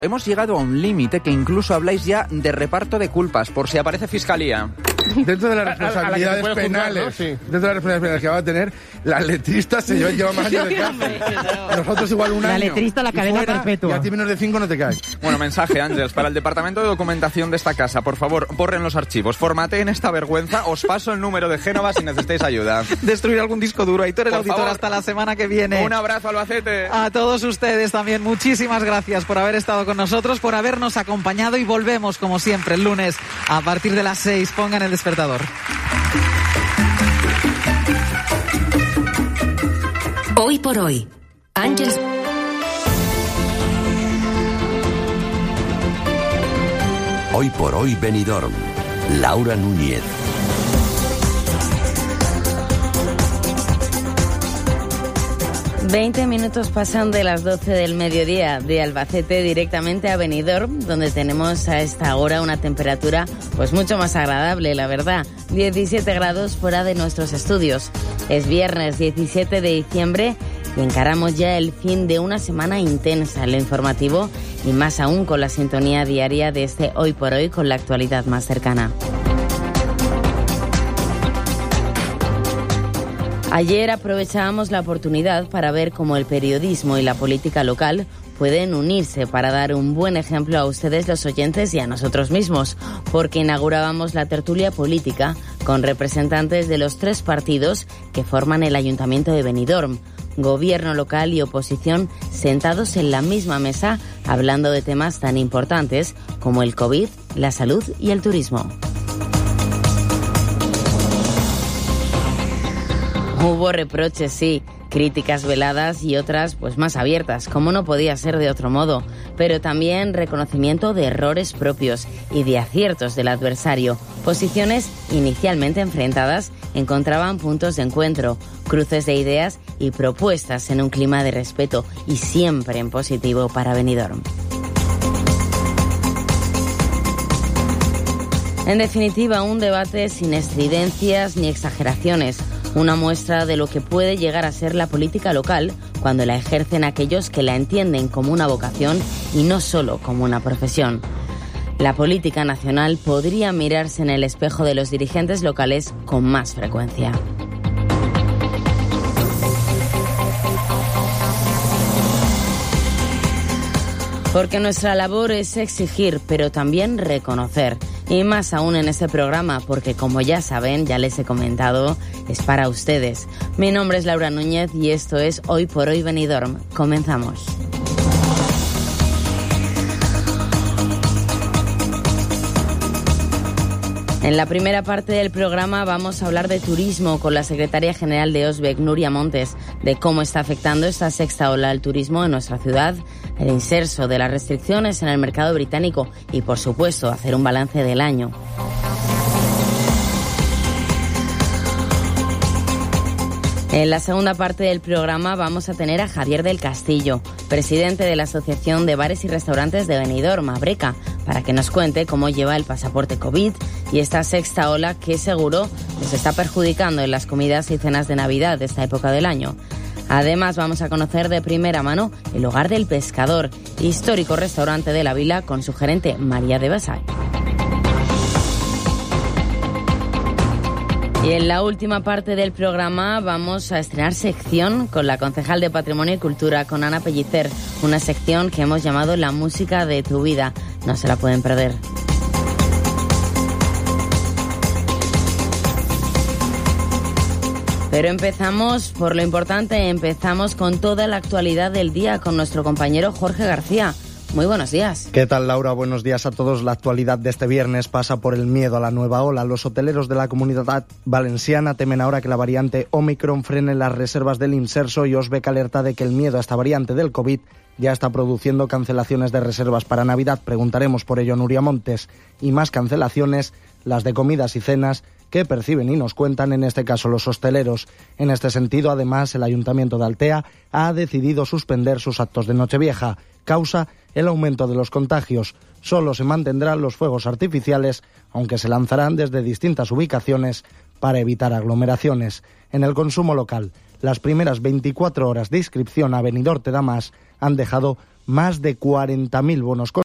Hemos llegado a un límite que incluso habláis ya de reparto de culpas, por si aparece fiscalía. Dentro de las responsabilidades penales, ¿no? Sí. Dentro de las responsabilidades penales que va a tener, la letrista se lleva más años de cárcel. Nosotros igual un año. La letrista, la cadena perpetua. Y a ti menos de 5 no te caes. Bueno, mensaje, Ángels, para el departamento de documentación de esta casa. Por favor, borren los archivos, formateen esta vergüenza, os paso el número de Génova si necesitáis ayuda. Destruir algún disco duro. Aitor, el auditor, hasta la semana que viene. Un abrazo, Albacete. A todos ustedes también, muchísimas gracias por haber estado con nosotros, por habernos acompañado, y volvemos como siempre el lunes a partir de las 6. Pongan el despertador. Hoy por hoy, Ángels. Hoy por hoy, Benidorm. Laura Núñez. ...20 pasan de las 12 del mediodía, de Albacete directamente a Benidorm, donde tenemos a esta hora una temperatura pues mucho más agradable, la verdad. 17 grados fuera de nuestros estudios. Es viernes 17 de diciembre y encaramos ya el fin de una semana intensa en lo informativo, y más aún con la sintonía diaria de este Hoy por Hoy, con la actualidad más cercana. Ayer aprovechábamos la oportunidad para ver cómo el periodismo y la política local pueden unirse para dar un buen ejemplo a ustedes, los oyentes, y a nosotros mismos, porque inaugurábamos la tertulia política con representantes de los 3 partidos que forman el Ayuntamiento de Benidorm, gobierno local y oposición, sentados en la misma mesa hablando de temas tan importantes como el COVID, la salud y el turismo. Hubo reproches, sí, críticas veladas y otras pues más abiertas, como no podía ser de otro modo, pero también reconocimiento de errores propios y de aciertos del adversario. Posiciones inicialmente enfrentadas encontraban puntos de encuentro, cruces de ideas y propuestas en un clima de respeto, y siempre en positivo para Benidorm. En definitiva, un debate sin estridencias ni exageraciones. Una muestra de lo que puede llegar a ser la política local cuando la ejercen aquellos que la entienden como una vocación y no solo como una profesión. La política nacional podría mirarse en el espejo de los dirigentes locales con más frecuencia. Porque nuestra labor es exigir, pero también reconocer. Y más aún en este programa, porque como ya saben, ya les he comentado, es para ustedes. Mi nombre es Laura Núñez y esto es Hoy por Hoy Benidorm. Comenzamos. En la primera parte del programa vamos a hablar de turismo con la secretaria general de OSBEC, Nuria Montes, de cómo está afectando esta sexta ola al turismo en nuestra ciudad, el inserso de las restricciones en el mercado británico y, por supuesto, hacer un balance del año. En la segunda parte del programa vamos a tener a Javier del Castillo, presidente de la Asociación de Bares y Restaurantes de Benidorm, ABRECA, para que nos cuente cómo lleva el pasaporte COVID y esta sexta ola que seguro nos está perjudicando en las comidas y cenas de Navidad de esta época del año. Además, vamos a conocer de primera mano el Hogar del Pescador, histórico restaurante de la vila, con su gerente María de Basay. Y en la última parte del programa vamos a estrenar sección con la concejal de Patrimonio y Cultura, con Ana Pellicer, una sección que hemos llamado La música de tu vida. No se la pueden perder. Pero empezamos por lo importante, empezamos con toda la actualidad del día con nuestro compañero Jorge García. Muy buenos días. ¿Qué tal, Laura? Buenos días a todos. La actualidad de este viernes pasa por el miedo a la nueva ola. Los hoteleros de la Comunidad Valenciana temen ahora que la variante Omicron frene las reservas del inserso, y OSBEC alerta de que el miedo a esta variante del COVID ya está produciendo cancelaciones de reservas para Navidad. Preguntaremos por ello a Nuria Montes. Y más cancelaciones, las de comidas y cenas, que perciben y nos cuentan en este caso los hosteleros. En este sentido, además, el Ayuntamiento de Altea ha decidido suspender sus actos de Nochevieja. Causa el aumento de los contagios. Solo se mantendrán los fuegos artificiales, aunque se lanzarán desde distintas ubicaciones para evitar aglomeraciones. En el consumo local, las primeras 24 horas de inscripción a Benidorm Te Da Más han dejado más de 40.000 bonos